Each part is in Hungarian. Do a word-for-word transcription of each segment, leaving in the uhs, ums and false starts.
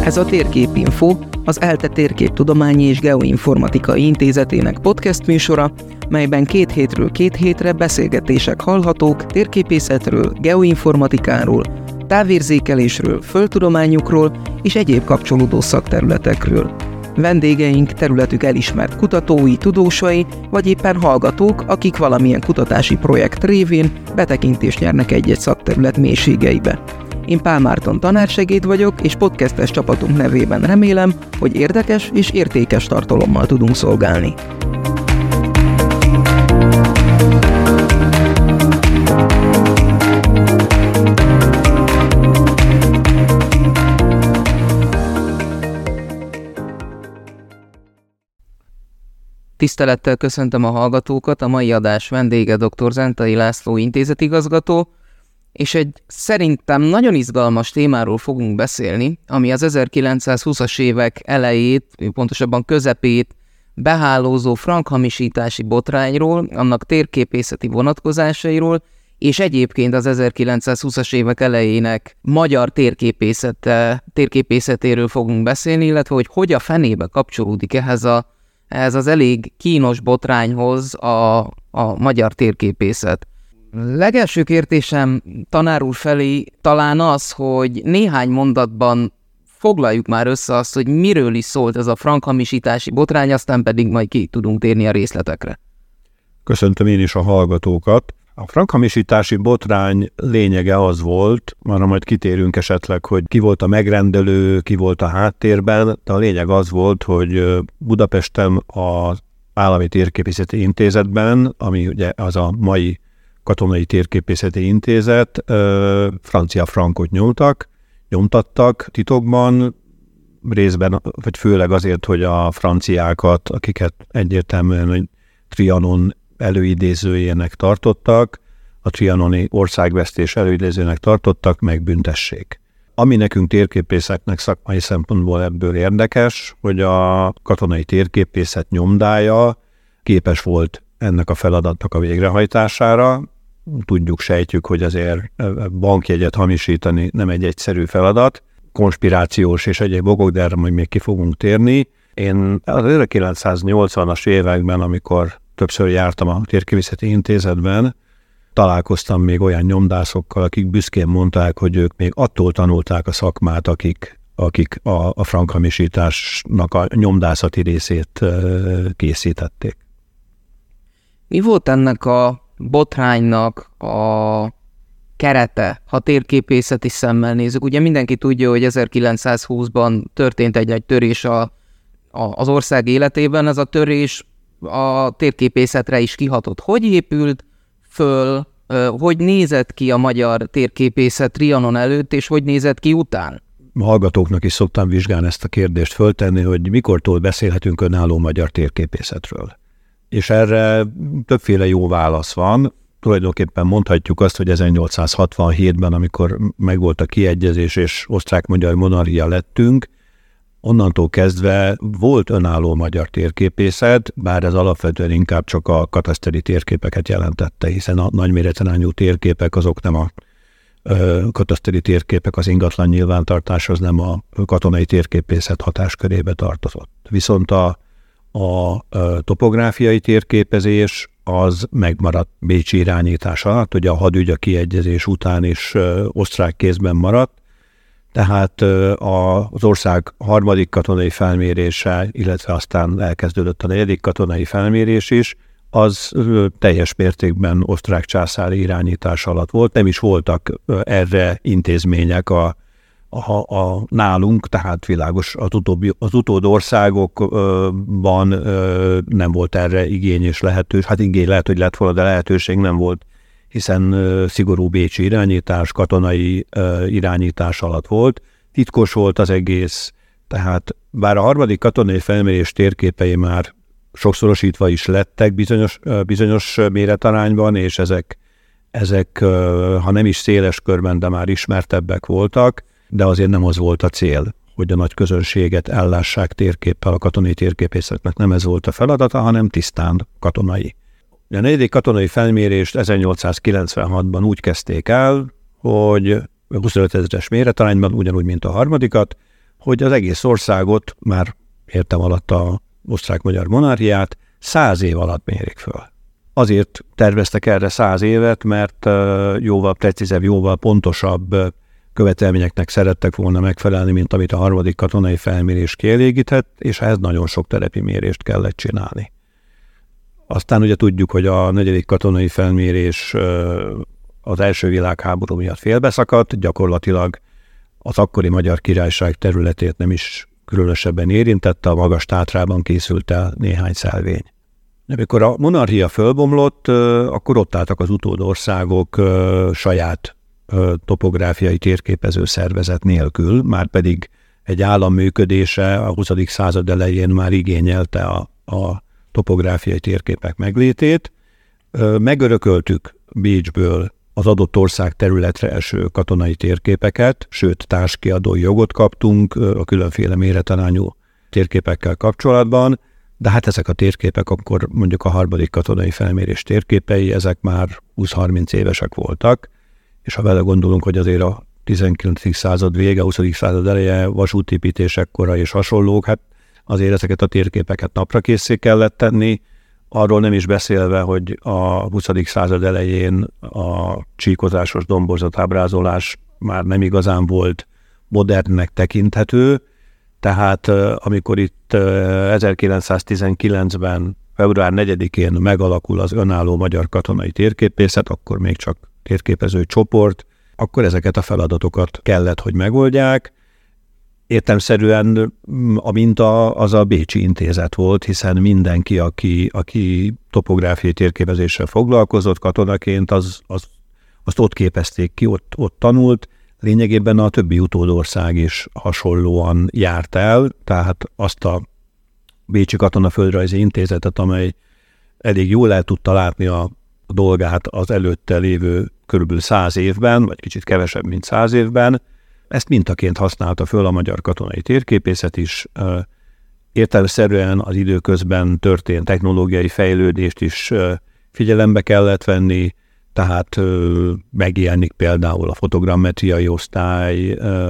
Ez a Térképinfo, az ELTE Térképtudományi és Geoinformatikai Intézetének podcast műsora, melyben két hétről két hétre beszélgetések hallhatók térképészetről, geoinformatikáról, távérzékelésről, földtudományokról és egyéb kapcsolódó szakterületekről. Vendégeink területük elismert kutatói, tudósai, vagy éppen hallgatók, akik valamilyen kutatási projekt révén betekintést nyernek egy-egy szakterület mélységeibe. Én Pál Márton tanársegéd vagyok, és podcastes csapatunk nevében remélem, hogy érdekes és értékes tartalommal tudunk szolgálni. Tisztelettel köszöntöm a hallgatókat, a mai adás vendége dr. Zentai László intézetigazgató, és egy szerintem nagyon izgalmas témáról fogunk beszélni, ami az ezerkilencszázhúszas évek elejét, pontosabban közepét behálózó frankhamisítási botrányról, annak térképészeti vonatkozásairól, és egyébként az ezerkilencszázhúszas évek elejének magyar térképészete, térképészetéről fogunk beszélni, illetve hogy hogy a fenébe kapcsolódik ehhez, a, ehhez az elég kínos botrányhoz a, a magyar térképészet. Legelső kérdésem tanár úr felé talán az, hogy néhány mondatban foglaljuk már össze azt, hogy miről is szólt ez a frankhamisítási botrány, aztán pedig majd ki tudunk térni a részletekre. Köszöntöm én is a hallgatókat. A frankhamisítási botrány lényege az volt, arra majd kitérünk esetleg, hogy ki volt a megrendelő, ki volt a háttérben, de a lényeg az volt, hogy Budapesten az Állami Térképészeti Intézetben, ami ugye az a mai Katonai Térképészeti Intézet, francia frankot nyomtak, nyomtattak titokban, részben, vagy főleg azért, hogy a franciákat, akiket egyértelműen Trianon előidézőjének tartottak, a trianoni országvesztés előidézőjének tartottak, megbüntessék. Ami nekünk térképészeknek szakmai szempontból ebből érdekes, hogy a katonai térképészet nyomdája képes volt ennek a feladatnak a végrehajtására. Tudjuk, sejtjük, hogy azért bankjegyet hamisítani nem egy egyszerű feladat, konspirációs és egyéb okok, de erre majd még ki fogunk térni. Én az ezerkilencszáznyolcvanas években, amikor többször jártam a Térképészeti Intézetben, találkoztam még olyan nyomdászokkal, akik büszkén mondták, hogy ők még attól tanulták a szakmát, akik, akik a, a frankhamisításnak a nyomdászati részét készítették. Mi volt ennek a botránynak a kerete, ha térképészeti szemmel nézzük? Ugye mindenki tudja, hogy ezerkilencszázhúszban történt egy nagy törés a, a, az ország életében, ez a törés a térképészetre is kihatott. Hogy épült föl, hogy nézett ki a magyar térképészet Trianon előtt, és hogy nézett ki után? A hallgatóknak is szoktam vizsgálni ezt a kérdést föltenni, hogy mikortól beszélhetünk önálló magyar térképészetről. És erre többféle jó válasz van. Tulajdonképpen mondhatjuk azt, hogy ezernyolcszázhatvanhétben, amikor megvolt a kiegyezés és osztrák-magyar monarchia lettünk, onnantól kezdve volt önálló magyar térképészet, bár ez alapvetően inkább csak a kataszteri térképeket jelentette, hiszen a nagyméretarányú térképek azok nem a ö, kataszteri térképek, az ingatlan nyilvántartás az nem a katonai térképészet hatáskörébe tartozott. Viszont a A topográfiai térképezés az megmaradt bécsi irányítás alatt, ugye a hadügy a kiegyezés után is osztrák kézben maradt, tehát az ország harmadik katonai felmérése, illetve aztán elkezdődött a negyedik katonai felmérés is, az teljes mértékben osztrák császári irányítás alatt volt, nem is voltak erre intézmények a A, a nálunk, tehát világos, az, utóbbi, az utód országokban ö, nem volt erre igény és lehetőség. Hát igény lehet, hogy lett volna, de lehetőség nem volt, hiszen ö, szigorú bécsi irányítás, katonai ö, irányítás alatt volt. Titkos volt az egész, tehát bár a harmadik katonai felmérés térképei már sokszorosítva is lettek bizonyos, ö, bizonyos méretarányban, és ezek, ezek ö, ha nem is széles körben, de már ismertebbek voltak, de azért nem az volt a cél, hogy a nagy közönséget ellássák térképpel, a katonai térképészetnek nem ez volt a feladata, hanem tisztán katonai. A negyedik katonai felmérést ezernyolcszázkilencvenhatban úgy kezdték el, hogy huszonöt ezeres méretarányban, ugyanúgy, mint a harmadikat, hogy az egész országot, már értem alatt a osztrák-magyar monarchiát, száz év alatt mérik föl. Azért terveztek erre száz évet, mert jóval precízebb, jóval pontosabb követelményeknek szerettek volna megfelelni, mint amit a harmadik katonai felmérés kielégített, és ehhez nagyon sok telepi mérést kellett csinálni. Aztán ugye tudjuk, hogy a negyedik katonai felmérés az első világháború miatt félbeszakadt, gyakorlatilag az akkori Magyar Királyság területét nem is különösebben érintette, a Magas-Tátrában készült el néhány szelvény. Amikor a monarchia fölbomlott, akkor ott álltak az utódországok saját topográfiai térképező szervezet nélkül, már pedig egy állam működése a huszadik század elején már igényelte a, a topográfiai térképek meglétét. Megörököltük Bécsből az adott ország területre eső katonai térképeket, sőt társkiadói jogot kaptunk a különféle méretarányú térképekkel kapcsolatban, de hát ezek a térképek akkor mondjuk a harmadik katonai felmérés térképei, ezek már húsz-harminc évesek voltak, és ha vele gondolunk, hogy azért a tizenkilencedik század vége, huszadik század eleje, vasútépítésekkora és hasonlók, hát azért ezeket a térképeket napra készé kellett tenni, arról nem is beszélve, hogy a huszadik század elején a csíkozásos domborzatábrázolás már nem igazán volt modernnek tekinthető, tehát amikor itt ezerkilencszáztizenkilencben február negyedikén megalakul az önálló magyar katonai térképészet, akkor még csak térképező csoport, akkor ezeket a feladatokat kellett, hogy megoldják. Értelemszerűen a minta az a Bécsi Intézet volt, hiszen mindenki, aki, aki topográfiai térképezéssel foglalkozott katonaként, az, az, azt ott képezték ki, ott, ott tanult. Lényegében a többi utódország is hasonlóan járt el, tehát azt a Bécsi Katonaföldrajzi Intézetet, amely elég jól el tudta látni a dolgát az előtte lévő körülbelül száz évben, vagy kicsit kevesebb, mint száz évben, ezt mintaként használta föl a magyar katonai térképészet is. Értelemszerűen az időközben történt technológiai fejlődést is figyelembe kellett venni, tehát megjelenik például a fotogrammetriai osztály,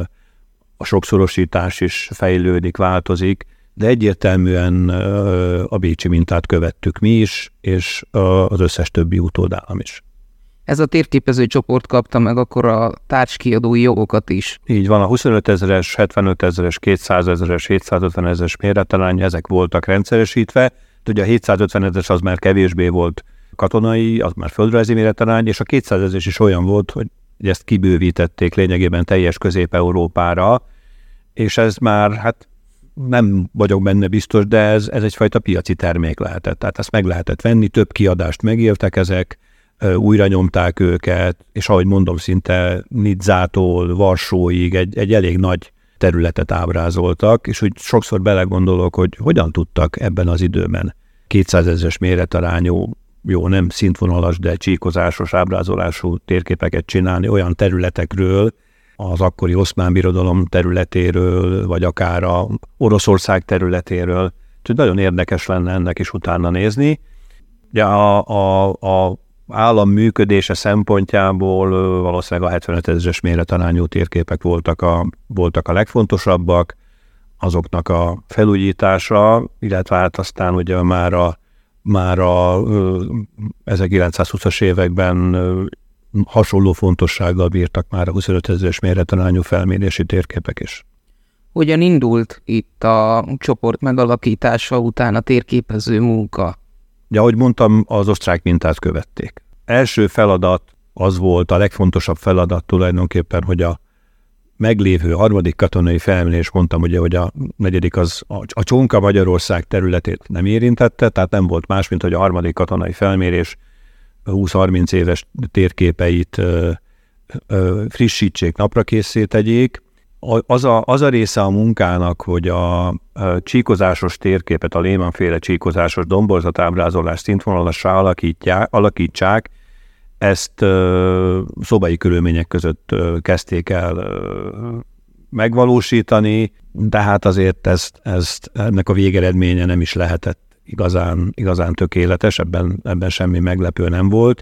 a sokszorosítás is fejlődik, változik, de egyértelműen a bécsi mintát követtük mi is, és az összes többi utódállam is. Ez a térképező csoport kapta meg akkor a tárcskiadói jogokat is. Így van, a huszonöt ezeres, hetvenöt ezeres, kétszáz ezeres, hétszázötven ezeres méretarányú, ezek voltak rendszeresítve. Ugye a hétszázötven ezeres az már kevésbé volt katonai, az már földrajzi méretarány, és a kétszáz ezeres is olyan volt, hogy ezt kibővítették lényegében teljes Közép-Európára, és ez már, hát nem vagyok benne biztos, de ez, ez egyfajta piaci termék lehetett. Tehát ezt meg lehetett venni, több kiadást megéltek ezek, újra nyomták őket, és ahogy mondom, szinte Nizzától Varsóig egy, egy elég nagy területet ábrázoltak, és úgy sokszor belegondolok, hogy hogyan tudtak ebben az időben kétszázezeres méretarányú, jó, nem szintvonalas, de csíkozásos ábrázolású térképeket csinálni olyan területekről, az akkori Oszmán Birodalom területéről, vagy akár a Oroszország területéről. Úgyhogy nagyon érdekes lenne ennek is utána nézni. Ja, a, a, a állam működése szempontjából valószínűleg a hetvenöt ezeres méretarányú térképek voltak a, voltak a legfontosabbak, azoknak a felújítása, illetve hát aztán ugye már a, már a ezerkilencszázhúszas években hasonló fontossággal bírtak már a huszonöt ezeres méretarányú felmérési térképek is. Hogyan indult itt a csoport megalakítása után a térképező munka? De ahogy mondtam, az osztrák mintát követték. Első feladat az volt, a legfontosabb feladat tulajdonképpen, hogy a meglévő harmadik katonai felmérés, mondtam ugye, hogy a negyedik az a, a Csonka Magyarország területét nem érintette, tehát nem volt más, mint hogy a harmadik katonai felmérés húsz-harminc éves térképeit ö, ö, frissítsék, napra készé tegyék. Az a, az a része a munkának, hogy a, a csíkozásos térképet, a Lehmann-féle csíkozásos domborzatábrázolás szintvonalasra alakítsák, ezt ö, szobai körülmények között ö, kezdték el ö, megvalósítani, de hát azért ezt, ezt, ennek a végeredménye nem is lehetett igazán, igazán tökéletes, ebben, ebben semmi meglepő nem volt.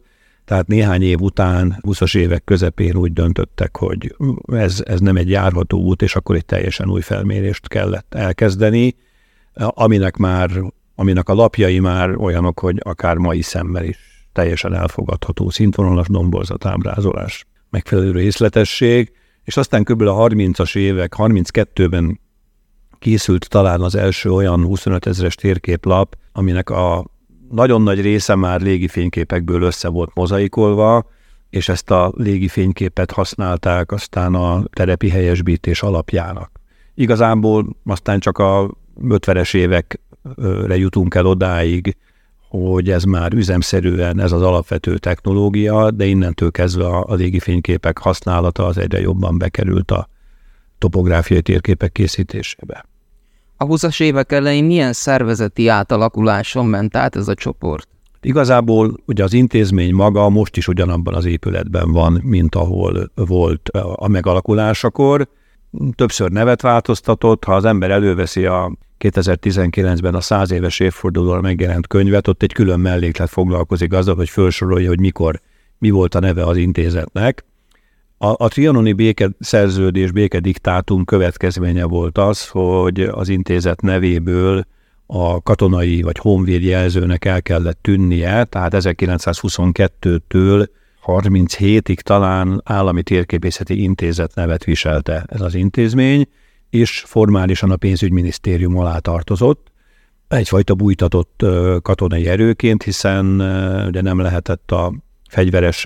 Tehát néhány év után, húszas évek közepén úgy döntöttek, hogy ez, ez nem egy járható út, és akkor egy teljesen új felmérést kellett elkezdeni, aminek már, aminek a lapjai már olyanok, hogy akár mai szemmel is teljesen elfogadható szintvonalas domborzat ábrázolás, megfelelő részletesség, és aztán kb. A harmincas évek, harminckettőben készült talán az első olyan huszonöt ezres térképlap, aminek a nagyon nagy része már légifényképekből össze volt mozaikolva, és ezt a légifényképet használták aztán a terepi helyesbítés alapjának. Igazából aztán csak a ötvenes évekre jutunk el odáig, hogy ez már üzemszerűen ez az alapvető technológia, de innentől kezdve a, a légifényképek használata az egyre jobban bekerült a topográfiai térképek készítésébe. A húszas évek elején milyen szervezeti átalakuláson ment át ez a csoport? Igazából ugye az intézmény maga most is ugyanabban az épületben van, mint ahol volt a megalakulásakor. Többször nevet változtatott, ha az ember előveszi a kétezer-tizenkilencben a száz éves évfordulóra megjelent könyvet, ott egy külön melléklet foglalkozik azzal, hogy felsorolja, hogy mikor, mi volt a neve az intézetnek. A, a trianoni békeszerződés, békediktátum következménye volt az, hogy az intézet nevéből a katonai vagy honvéd jelzőnek el kellett tűnnie, tehát ezerkilencszázhuszonkettőtől harminchétig talán állami térképészeti intézet nevet viselte ez az intézmény, és formálisan a pénzügyminisztérium alá tartozott, egyfajta bújtatott katonai erőként, hiszen ugye nem lehetett a fegyveres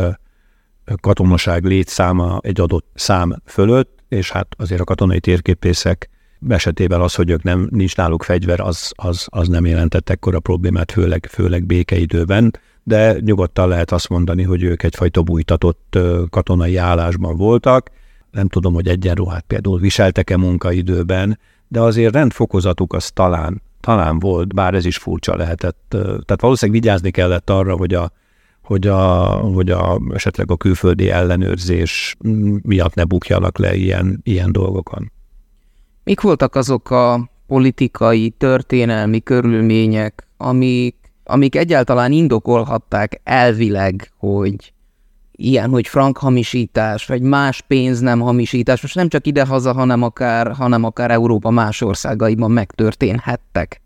katonaság létszáma egy adott szám fölött, és hát azért a katonai térképészek esetében az, hogy ők nem, nincs náluk fegyver, az, az, az nem jelentett ekkora problémát, főleg, főleg békeidőben, de nyugodtan lehet azt mondani, hogy ők egyfajta bújtatott katonai állásban voltak. Nem tudom, hogy egyenruhát például viseltek-e munkaidőben, de azért rendfokozatuk az talán, talán volt, bár ez is furcsa lehetett. Tehát valószínűleg vigyázni kellett arra, hogy a hogy, a, hogy a, esetleg a külföldi ellenőrzés miatt ne bukjanak le ilyen, ilyen dolgokon. Mik voltak azok a politikai, történelmi körülmények, amik, amik egyáltalán indokolhatták elvileg, hogy ilyen, hogy frankhamisítás, vagy más pénz nem hamisítás, most nem csak idehaza, hanem akár, hanem akár Európa más országaiban megtörténhettek?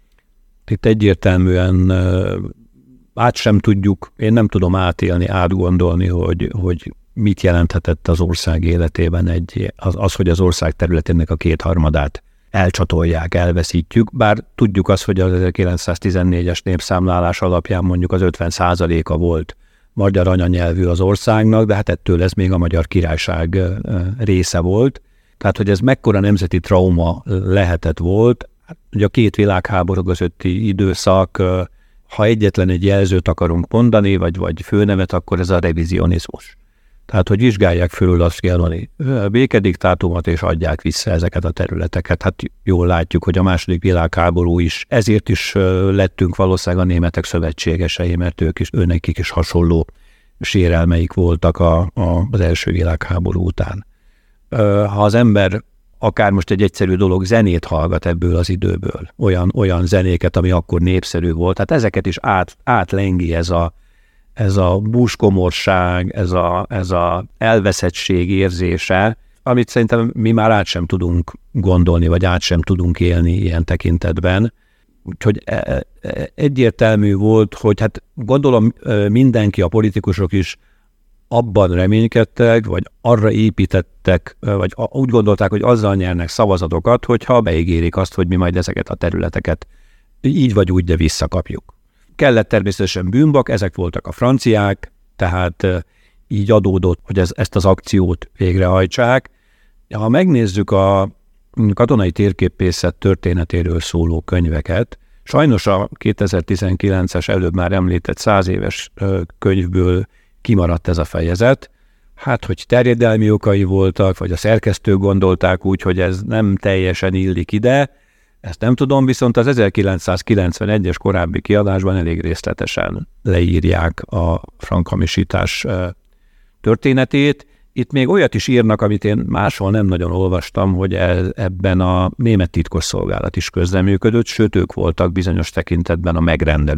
Itt egyértelműen át sem tudjuk, én nem tudom átélni, átgondolni, hogy, hogy mit jelenthetett az ország életében egy, az, az, hogy az ország területének a kétharmadát elcsatolják, elveszítjük, bár tudjuk azt, hogy az ezerkilencszáztizennégyes népszámlálás alapján mondjuk az ötven százaléka volt magyar anyanyelvű az országnak, de hát ettől ez még a Magyar Királyság része volt. Tehát, hogy ez mekkora nemzeti trauma lehetett volt, hát, ugye a két világháború közötti időszak, ha egyetlen egy jelzőt akarunk mondani, vagy, vagy főnevet, akkor ez a revizionizmus. Tehát, hogy vizsgálják fölül azt jeloni békediktátumot, és adják vissza ezeket a területeket. Hát jól látjuk, hogy a második világháború is, ezért is lettünk valószínűleg a németek szövetségesei, mert ők is, őnekik is hasonló sérelmeik voltak a, a, az első világháború után. Ha az ember akár most egy egyszerű dolog, zenét hallgat ebből az időből, olyan, olyan zenéket, ami akkor népszerű volt, tehát ezeket is át, átlengi ez a, ez a búskomorság, ez a, ez a elveszettség érzése, amit szerintem mi már át sem tudunk gondolni, vagy át sem tudunk élni ilyen tekintetben. Úgyhogy egyértelmű volt, hogy hát gondolom mindenki, a politikusok is abban reménykedtek, vagy arra építettek, vagy úgy gondolták, hogy azzal nyernek szavazatokat, hogyha beígérik azt, hogy mi majd ezeket a területeket így vagy úgy, de visszakapjuk. Kellett természetesen bűnbak, ezek voltak a franciák, tehát így adódott, hogy ez, ezt az akciót végrehajtsák. Ha megnézzük a katonai térképészet történetéről szóló könyveket, sajnos a kétezer-tizenkilences előbb már említett száz éves könyvből kimaradt ez a fejezet. Hát, hogy terjedelmi okai voltak, vagy a szerkesztők gondolták úgy, hogy ez nem teljesen illik ide, ezt nem tudom, viszont az ezerkilencszázkilencvenegyes korábbi kiadásban elég részletesen leírják a frankhamisítás történetét. Itt még olyat is írnak, amit én máshol nem nagyon olvastam, hogy ebben a német titkosszolgálat is közreműködött, sőt ők voltak bizonyos tekintetben a megrendelők,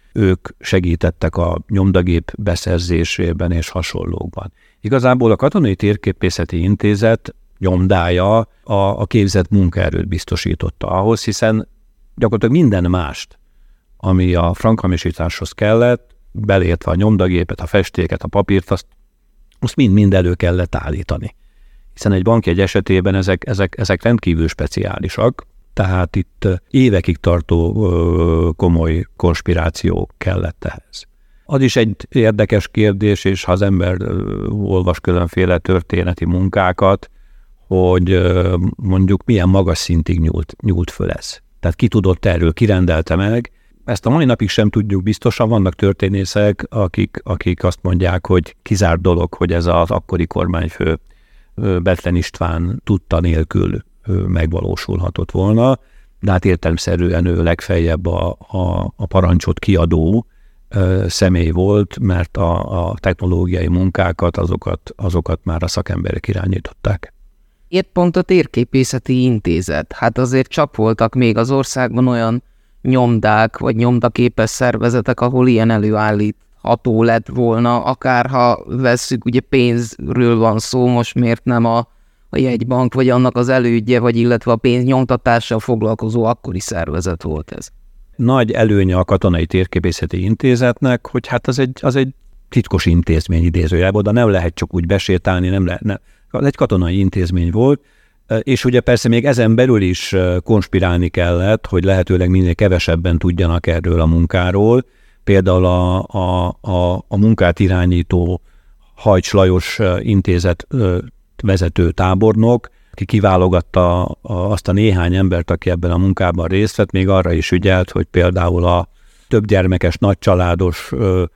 ők segítettek a nyomdagép beszerzésében és hasonlókban. Igazából a Katonai Térképészeti Intézet nyomdája a, a képzett munkaerőt biztosította ahhoz, hiszen gyakorlatilag minden mást, ami a frankhamisításhoz kellett, beleértve a nyomdagépet, a festéket, a papírt, azt, azt mind-mind elő kellett állítani. Hiszen egy bankjegy esetében ezek, ezek, ezek rendkívül speciálisak, tehát itt évekig tartó ö, komoly konspiráció kellett ehhez. Az is egy érdekes kérdés, és ha az ember ö, olvas különféle történeti munkákat, hogy ö, mondjuk milyen magas szintig nyúlt, nyúlt föl ez. Tehát ki tudott erről, ki rendelte meg. Ezt a mai napig sem tudjuk biztosan, vannak történészek, akik, akik azt mondják, hogy kizárt dolog, hogy ez az akkori kormányfő Bethlen István tudta nélkül megvalósulhatott volna, de hát értelemszerűen ő legfeljebb a, a, a parancsot kiadó ö, személy volt, mert a, a technológiai munkákat, azokat, azokat már a szakemberek irányították. Épp pont a Térképészeti Intézet. Hát azért csak voltak még az országban olyan nyomdák, vagy nyomdaképes szervezetek, ahol ilyen előállítható lett volna, akár ha vesszük, ugye pénzről van szó, most miért nem a, a jegybank, vagy annak az elődje, vagy illetve a pénznyomtatással foglalkozó akkori szervezet volt ez. Nagy előnye a Katonai Térképészeti Intézetnek, hogy hát az egy, az egy titkos intézmény idézőjelben, de nem lehet csak úgy besétálni, nem lehet, nem. Az egy katonai intézmény volt, és ugye persze még ezen belül is konspirálni kellett, hogy lehetőleg minél kevesebben tudjanak erről a munkáról. Például a, a, a, a munkát irányító Hajcs Lajos intézet vezető tábornok, aki kiválogatta azt a néhány embert, aki ebben a munkában részt vett, még arra is ügyelt, hogy például a több gyermekes, nagycsaládos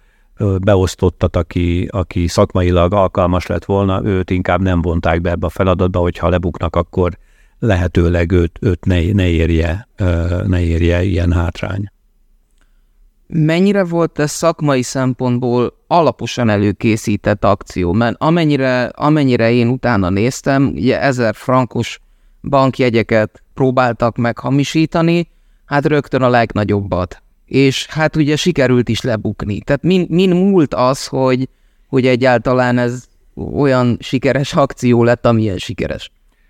beosztottat, aki, aki szakmailag alkalmas lett volna, őt inkább nem vonták be ebbe a feladatba, hogyha lebuknak, akkor lehetőleg őt, őt ne, ne, érje, ne érje ilyen hátrány. Mennyire volt ez szakmai szempontból alaposan előkészített akció? Mert amennyire, amennyire én utána néztem, ugye ezer frankos bankjegyeket próbáltak meghamisítani, hát rögtön a legnagyobbat. És hát ugye sikerült is lebukni. Tehát min, min múlt az, hogy, hogy egyáltalán ez olyan sikeres akció lett, amilyen sikeres?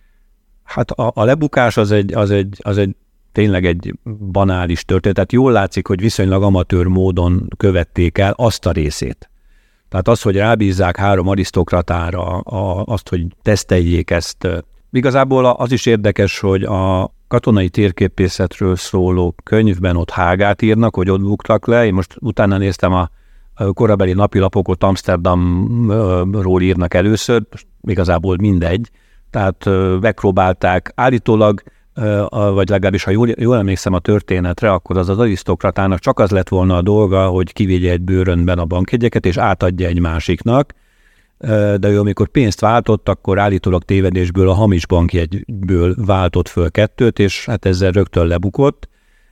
Hát a, a lebukás az egy, az, egy, az egy tényleg egy banális történet. Tehát jól látszik, hogy viszonylag amatőr módon követték el azt a részét. Tehát az, hogy rábízzák három arisztokratára a, azt, hogy teszteljék ezt. Igazából az is érdekes, hogy a katonai térképészetről szóló könyvben ott hágát írnak, hogy ott buktak le. Én most utána néztem a korabeli napilapokot, Amsterdamról írnak először, igazából mindegy. Tehát megpróbálták állítólag, vagy legalábbis ha jól, jól emlékszem a történetre, akkor az az arisztokratának csak az lett volna a dolga, hogy kivigye egy bőrönben a bankjegyeket, és átadja egy másiknak, de ő amikor pénzt váltott, akkor állítólag tévedésből a hamis bankjegyből váltott föl kettőt, és hát ezzel rögtön lebukott.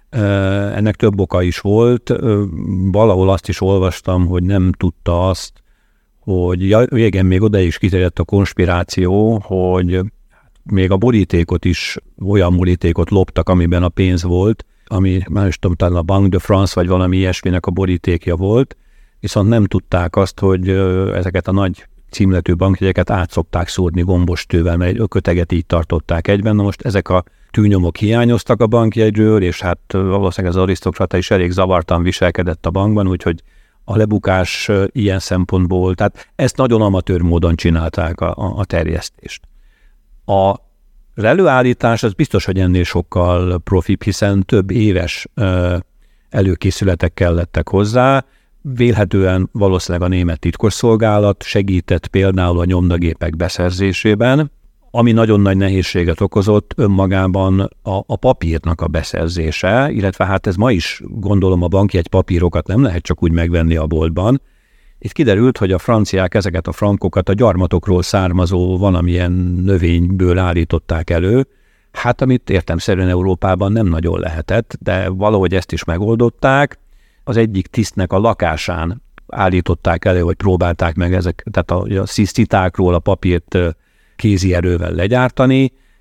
Ennek több oka is volt. Valahol azt is olvastam, hogy nem tudta azt, hogy ja, igen, még oda is kiterjedt a konspiráció, hogy még a borítékot is, olyan borítékot loptak, amiben a pénz volt, ami már is tudom, talán a Banque de France, vagy valami ilyesminek a borítékja volt, viszont nem tudták azt, hogy ezeket a nagy címletű bankjegyeket át szokták szúrni gombostővel, mert egy köteget így tartották egyben. Na most ezek a tűnyomok hiányoztak a bankjegyről, és hát valószínűleg az arisztokrata is elég zavartan viselkedett a bankban, úgyhogy a lebukás ilyen szempontból, tehát ezt nagyon amatőr módon csinálták a, a, a terjesztést. A Az előállítás az biztos, hogy ennél sokkal profibb, hiszen több éves ö, előkészületek kellettek hozzá. Vélhetően valószínűleg a német titkosszolgálat segített például a nyomdagépek beszerzésében, ami nagyon nagy nehézséget okozott önmagában a, a papírnak a beszerzése, illetve hát ez ma is gondolom a bankjegy papírokat nem lehet csak úgy megvenni a boltban. Itt kiderült, hogy a franciák ezeket a frankokat a gyarmatokról származó valamilyen növényből állították elő, hát amit értelemszerűen Európában nem nagyon lehetett, de valahogy ezt is megoldották. Az egyik tisztnek a lakásán állították elő, vagy próbálták meg ezek, tehát a, a szisztitákról a papírt kézi erővel legyártani,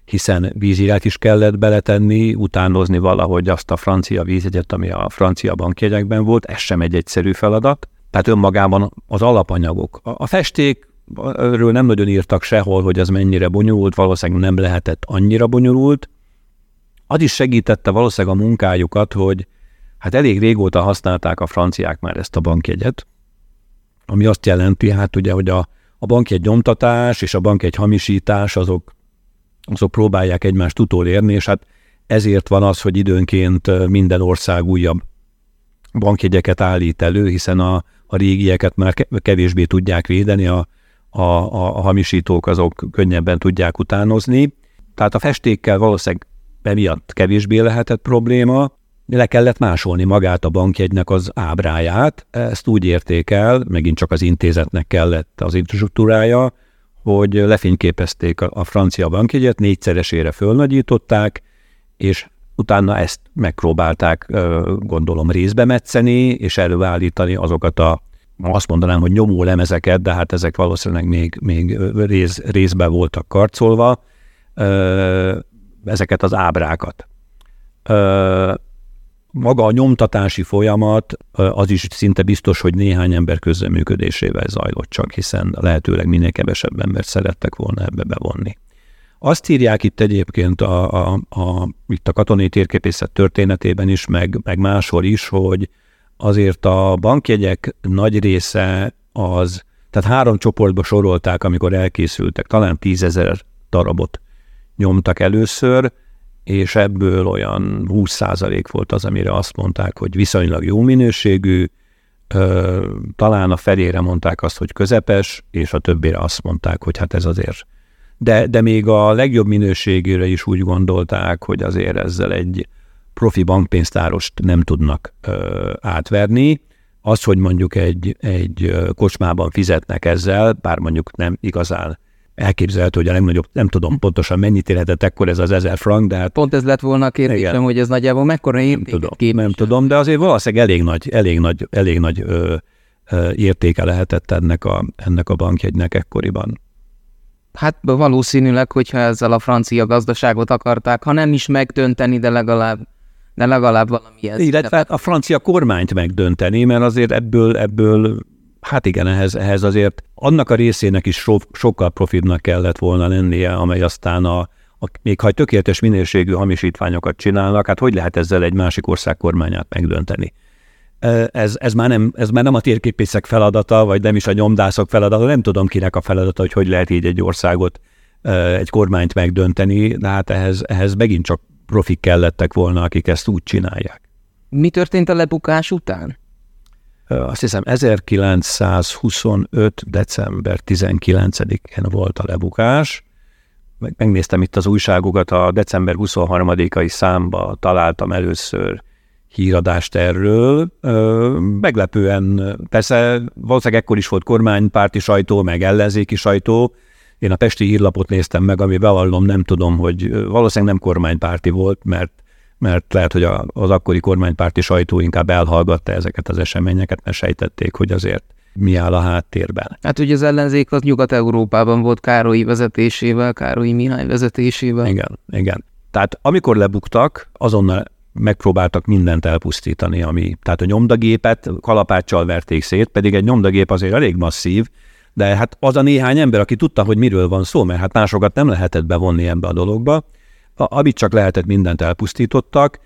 hiszen vízjegyet is kellett beletenni, utánozni valahogy azt a francia vízjegyet, ami a francia bankjegyekben volt, ez sem egy egyszerű feladat. Tehát önmagában az alapanyagok. A festékről nem nagyon írtak sehol, hogy az mennyire bonyolult, valószínűleg nem lehetett annyira bonyolult. Az is segítette valószínűleg a munkájukat, hogy hát elég régóta használták a franciák már ezt a bankjegyet, ami azt jelenti, hát ugye, hogy a, a bankjegy nyomtatás és a bankjegy hamisítás azok, azok próbálják egymást utolérni, és hát ezért van az, hogy időnként minden ország újabb bankjegyeket állít elő, hiszen a, a régieket már kevésbé tudják védeni, a, a, a hamisítók azok könnyebben tudják utánozni. Tehát a festékkel valószínűleg emiatt kevésbé lehetett probléma, le kellett másolni magát a bankjegynek az ábráját, ezt úgy érték el, megint csak az intézetnek kellett az infrastruktúrája, hogy lefényképezték a, a francia bankjegyet, négyszeresére fölnagyították, és utána ezt megpróbálták, gondolom, részbe metszeni, és előállítani azokat a, azt mondanám, hogy nyomó lemezeket, de hát ezek valószínűleg még, még rész, részbe voltak karcolva, ezeket az ábrákat. Maga a nyomtatási folyamat az is szinte biztos, hogy néhány ember közreműködésével zajlott csak, hiszen lehetőleg minél kevesebb embert szerettek volna ebbe bevonni. Azt írják itt egyébként a, a, a, itt a katonai térképészet történetében is, meg, meg máshol is, hogy azért a bankjegyek nagy része az, tehát három csoportba sorolták, amikor elkészültek, talán tízezer darabot nyomtak először, és ebből olyan húsz százalék volt az, amire azt mondták, hogy viszonylag jó minőségű, ö, talán a felére mondták azt, hogy közepes, és a többére azt mondták, hogy hát ez azért. De, de még a legjobb minőségére is úgy gondolták, hogy azért ezzel egy profi bankpénztárost nem tudnak ö, átverni. Az, hogy mondjuk egy, egy kocsmában fizetnek ezzel, bár mondjuk nem igazán elképzelhető, hogy a legnagyobb, nem tudom pontosan mennyit érhetett ekkor ez az ezer frank, de hát... Pont ez lett volna a kérdésem, hogy ez nagyjából mekkora értéket képvisel. Nem tudom, de azért valószínűleg elég nagy, elég nagy, elég nagy ö, ö, értéke lehetett ennek a, ennek a bankjegynek ekkoriban. Hát valószínűleg, hogyha ezzel a francia gazdaságot akarták, ha nem is megdönteni, de legalább, de legalább valamilyen... Illetve a francia kormányt megdönteni, mert azért ebből, ebből hát igen, ehhez, ehhez azért annak a részének is so, sokkal profitnak kellett volna lennie, amely aztán a, a, még ha tökéletes minőségű hamisítványokat csinálnak, hát hogy lehet ezzel egy másik ország kormányát megdönteni? Ez, ez, már nem, ez már nem a térképészek feladata, vagy nem is a nyomdászok feladata, nem tudom kinek a feladata, hogy hogy lehet így egy országot, egy kormányt megdönteni, de hát ehhez, ehhez megint csak profik kellettek volna, akik ezt úgy csinálják. Mi történt a lebukás után? Azt hiszem ezerkilencszázhuszonöt. december tizenkilencedikén volt a lebukás. Megnéztem itt az újságokat, a december huszonharmadikai számba találtam először híradást erről. Meglepően, persze valószínűleg ekkor is volt kormánypárti sajtó, meg ellenzéki sajtó. Én a pesti hírlapot néztem meg, ami bevallom, nem tudom, hogy valószínűleg nem kormánypárti volt, mert mert lehet, hogy az akkori kormánypárti sajtó inkább elhallgatta ezeket az eseményeket, mert sejtették, hogy azért mi áll a háttérben. Hát ugye az ellenzék az Nyugat-Európában volt Károlyi vezetésével, Károlyi Mihály vezetésével. Igen, igen. Tehát amikor lebuktak, azonnal megpróbáltak mindent elpusztítani, ami, tehát a nyomdagépet kalapáccsal verték szét, pedig egy nyomdagép azért elég masszív, de hát az a néhány ember, aki tudta, hogy miről van szó, mert hát másokat nem lehetett bevonni ebbe a dologba, amit csak lehetett, mindent elpusztítottak.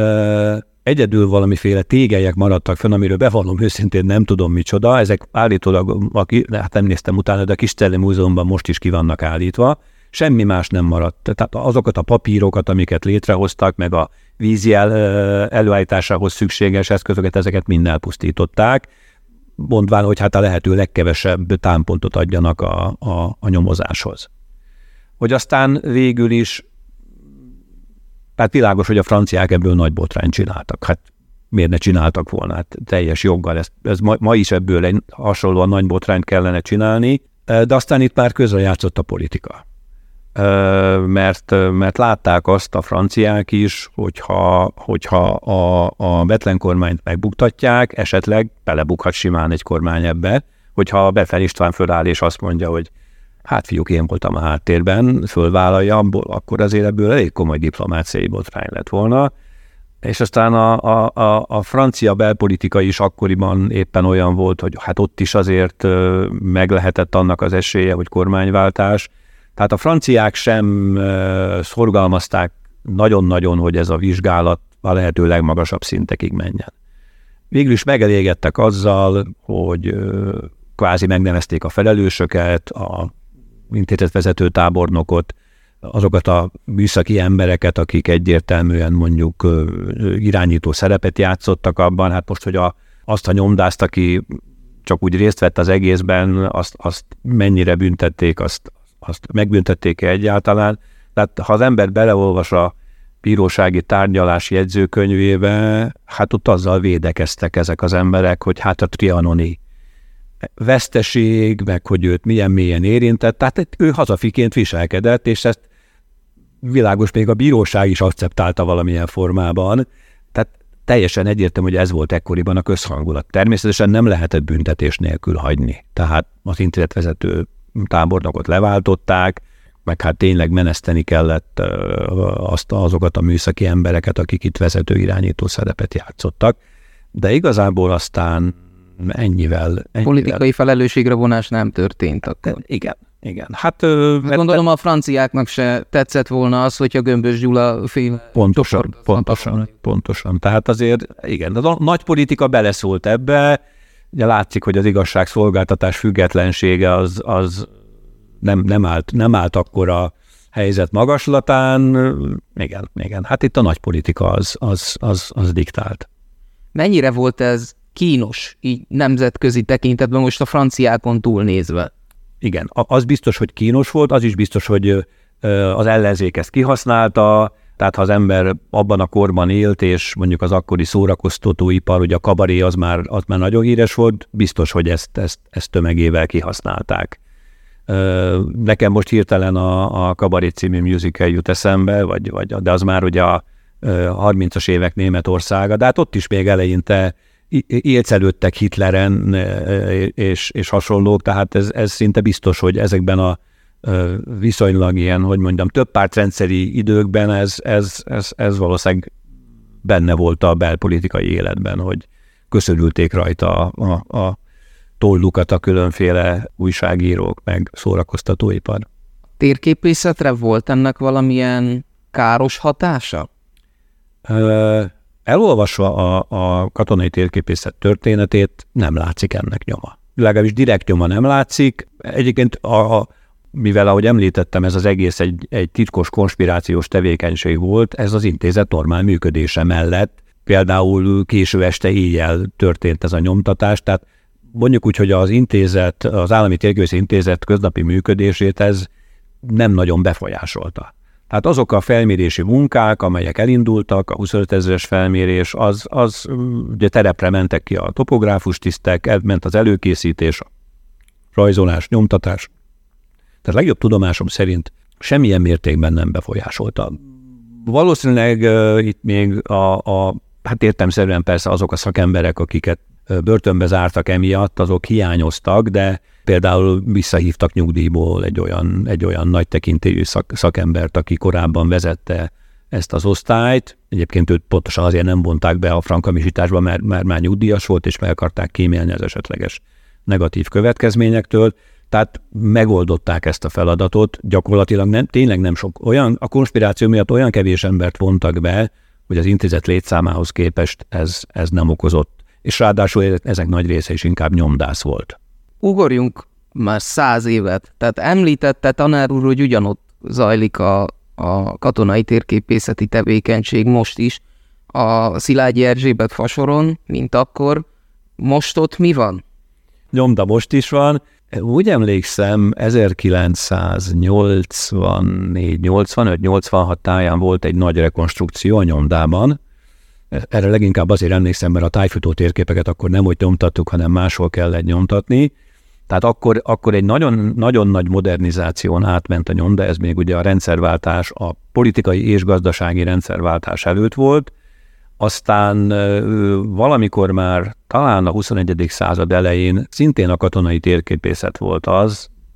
Egyedül valamiféle tégelyek maradtak fenn, amiről bevallom őszintén nem tudom micsoda. Ezek állítólag, aki, hát nem néztem utána, de a Kiscelli Múzeumban most is ki vannak állítva. Semmi más nem maradt. Tehát azokat a papírokat, amiket létrehoztak, meg a vízjel előállításához szükséges eszközöket, ezeket mind elpusztították, mondván, hogy hát a lehető legkevesebb támpontot adjanak a, a, a nyomozáshoz. Hogy aztán végül is hát világos, hogy a franciák ebből nagy botrányt csináltak. Hát miért ne csináltak volna? Hát teljes joggal. Ez, ez ma, ma is ebből egy hasonlóan nagy botrányt kellene csinálni, de aztán itt már közrejátszott a politika. Mert, mert látták azt a franciák is, hogyha, hogyha a, a Bethlen kormányt megbuktatják, esetleg belebukhat simán egy kormány ebbe, hogyha Bethlen István föláll és azt mondja, hogy hát fiúk, én voltam a háttérben, fölvállalja, abból, akkor azért ebből elég komoly diplomáciai botrány lett volna. És aztán a, a, a, a francia belpolitika is akkoriban éppen olyan volt, hogy hát ott is azért meg lehetett annak az esélye, hogy kormányváltás. Tehát a franciák sem szorgalmazták nagyon-nagyon, hogy ez a vizsgálat a lehető legmagasabb szintekig menjen. Végül is megelégedtek azzal, hogy kvázi megnevezték a felelősöket, a intézetvezető tábornokot, azokat a műszaki embereket, akik egyértelműen mondjuk irányító szerepet játszottak abban, hát most, hogy a, azt a nyomdást, aki csak úgy részt vett az egészben, azt, azt mennyire büntették, azt, azt megbüntették-e egyáltalán. Tehát ha az ember beleolvas a bírósági tárgyalás jegyzőkönyvébe, hát ott azzal védekeztek ezek az emberek, hogy hát a trianoni veszteség, meg hogy őt milyen mélyen érintett, tehát ő hazafiként viselkedett, és ezt világos, még a bíróság is akceptálta valamilyen formában, tehát teljesen egyértelmű, hogy ez volt ekkoriban a közhangulat. Természetesen nem lehetett büntetés nélkül hagyni, tehát az intézetvezető tábornokot leváltották, meg hát tényleg meneszteni kellett azt, azokat a műszaki embereket, akik itt vezető irányító szerepet játszottak, de igazából aztán ennyivel... ennyivel. Politikai felelősségre vonás nem történt akkor. Igen, igen. Hát, hát gondolom a franciáknak se tetszett volna az, hogyha Gömbös Gyula fél... Pontosan, pontosan, pontosan. Tehát azért, igen, a nagy politika beleszólt ebbe, ugye látszik, hogy az igazságszolgáltatás függetlensége az, az nem, nem, állt, nem állt akkor a helyzet magaslatán. Igen, igen. Hát itt a nagy politika az, az, az, az diktált. Mennyire volt ez kínos, így nemzetközi tekintetben, most a franciákon túlnézve? Igen, az biztos, hogy kínos volt, az is biztos, hogy az ellenzék ezt kihasználta, tehát ha az ember abban a korban élt, és mondjuk az akkori szórakoztatóipar, ugye a kabaré az már, az már nagyon híres volt, biztos, hogy ezt, ezt, ezt tömegével kihasználták. Nekem most hirtelen a, a Kabaré című musical jut eszembe, vagy, vagy, de az már ugye a harmincas évek Németországa, de hát ott is még eleinte élcelődtek Hitleren és, és hasonlók, tehát ez, ez szinte biztos, hogy ezekben a viszonylag ilyen, hogy mondjam, több pártrendszeri időkben ez, ez, ez, ez valószínűleg benne volt a belpolitikai életben, hogy köszönülték rajta a, a, a tollukat a különféle újságírók, meg szórakoztatóipar. Térképészetre volt ennek valamilyen káros hatása? Elolvasva a, a katonai térképészet történetét nem látszik ennek nyoma. Legalábbis direkt nyoma nem látszik. Egyébként, a, a, mivel ahogy említettem, ez az egész egy, egy titkos konspirációs tevékenység volt, ez az intézet normál működése mellett. Például késő este éjjel történt ez a nyomtatás, tehát mondjuk úgy, hogy az intézet, az Állami Térképészeti Intézet köznapi működését ez nem nagyon befolyásolta. Tehát azok a felmérési munkák, amelyek elindultak, a huszonöt ezeres felmérés, az, az ugye terepre mentek ki a topográfus tisztek, ment az előkészítés, a rajzolás, nyomtatás. Tehát legjobb tudomásom szerint semmilyen mértékben nem befolyásolta. Valószínűleg uh, itt még a, a, hát értelemszerűen persze azok a szakemberek, akiket börtönbe zártak emiatt, azok hiányoztak, de például visszahívtak nyugdíjból egy olyan, egy olyan nagy tekintélyű szak, szakembert, aki korábban vezette ezt az osztályt. Egyébként őt pontosan azért nem vonták be a frankamisításba, mert, mert már nyugdíjas volt, és meg akarták kímélni az esetleges negatív következményektől. Tehát megoldották ezt a feladatot, gyakorlatilag nem, tényleg nem sok, olyan, a konspiráció miatt olyan kevés embert vontak be, hogy az intézet létszámához képest ez, ez nem okozott. És ráadásul ezek nagy része is inkább nyomdász volt. Ugorjunk már száz évet. Tehát említette tanár úr, hogy ugyanott zajlik a, a katonai térképészeti tevékenység most is, a Szilágyi Erzsébet fasoron, mint akkor. Most ott mi van? Nyomda most is van. Úgy emlékszem, ezerkilencszáznyolcvannégy nyolcvanöt nyolcvanhat táján volt egy nagy rekonstrukció a nyomdában. Erre leginkább azért emlékszem, mert a tájfutó térképeket akkor nem úgy nyomtattuk, hanem máshol kellett nyomtatni. Tehát akkor, akkor egy nagyon, nagyon nagy modernizáción átment a nyomda, ez még ugye a rendszerváltás, a politikai és gazdasági rendszerváltás előtt volt. Aztán valamikor már talán a huszonegyedik század elején szintén a katonai térképészet volt az,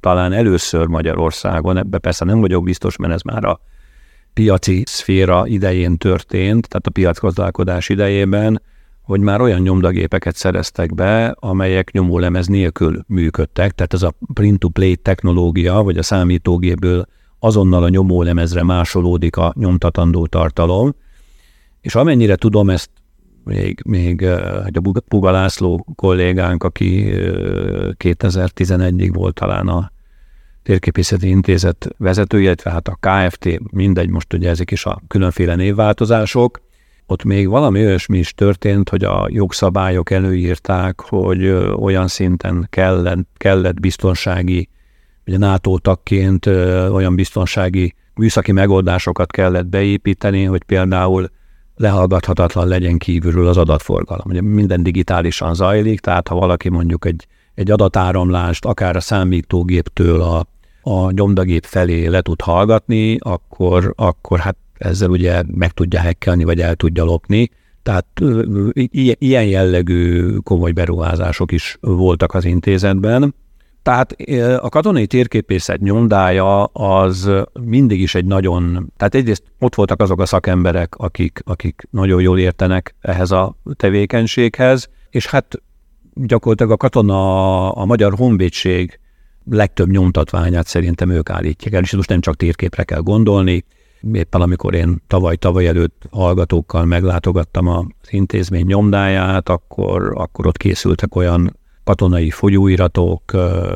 talán először Magyarországon, ebbe persze nem vagyok biztos, mert ez már a piaci szféra idején történt, tehát a piacgazdálkodás idejében, hogy már olyan nyomdagépeket szereztek be, amelyek nyomólemez nélkül működtek, tehát ez a print-to-plate technológia, vagy a számítógépből azonnal a nyomólemezre másolódik a nyomtatandó tartalom, és amennyire tudom, ezt még, még a Puga László kollégánk, aki kétezer-tizenegyig volt talán a Térképészeti Intézet vezetője, illetve hát a ká ef té, mindegy, most ugye ezek is a különféle névváltozások. Ott még valami olyasmi is történt, hogy a jogszabályok előírták, hogy olyan szinten kellett, kellett biztonsági, ugye NATO tagként olyan biztonsági műszaki megoldásokat kellett beépíteni, hogy például lehallgathatatlan legyen kívülről az adatforgalom. Ugye minden digitálisan zajlik, tehát ha valaki mondjuk egy, egy adatáramlást akár a számítógéptől a, a nyomdagép felé le tud hallgatni, akkor, akkor hát ezzel ugye meg tudja hackelni, vagy el tudja lopni. Tehát ilyen jellegű komoly beruházások is voltak az intézetben. Tehát a katonai térképészet nyomdája az mindig is egy nagyon, tehát egyrészt ott voltak azok a szakemberek, akik, akik nagyon jól értenek ehhez a tevékenységhez, és hát gyakorlatilag a katona, a Magyar Honvédség legtöbb nyomtatványát szerintem ők állítják el, és most nem csak térképre kell gondolni. Éppen amikor én tavaly-tavaly előtt hallgatókkal meglátogattam az intézmény nyomdáját, akkor, akkor ott készültek olyan katonai folyóiratok,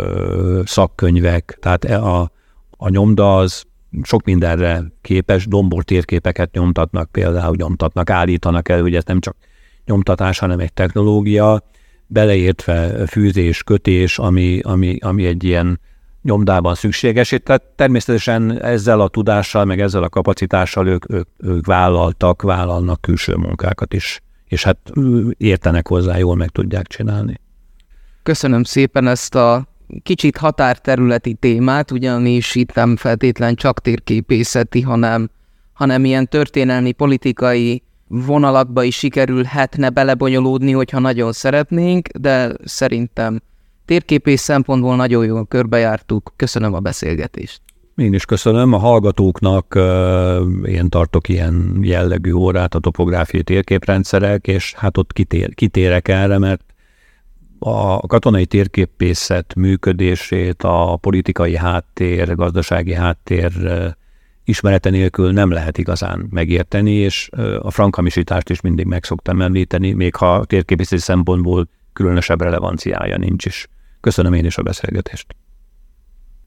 szakkönyvek, tehát a, a nyomda az sok mindenre képes, dombor térképeket nyomtatnak, például nyomtatnak, állítanak el, ugye ez nem csak nyomtatás, hanem egy technológia, beleértve fűzés, kötés, ami, ami, ami egy ilyen nyomdában szükséges. Tehát természetesen ezzel a tudással, meg ezzel a kapacitással ők, ők, ők vállaltak, vállalnak külső munkákat is, és hát értenek hozzá, jól meg tudják csinálni. Köszönöm szépen ezt a kicsit határterületi témát, ugyanis itt nem feltétlen csak térképészeti, hanem, hanem ilyen történelmi, politikai vonalakba is sikerülhetne belebonyolódni, hogyha nagyon szeretnénk, de szerintem térképész szempontból nagyon jól körbejártuk. Köszönöm a beszélgetést. Én is köszönöm. A hallgatóknak én tartok ilyen jellegű órát a topográfiai térképrendszerek, és hát ott kitér, kitérek erre, mert a katonai térképészet működését, a politikai háttér, gazdasági háttér ismerete nélkül nem lehet igazán megérteni, és a frankhamisítást is mindig meg szoktam említeni, még ha a térképészeti szempontból különösebb relevanciája nincs is. Köszönöm én is a beszélgetést.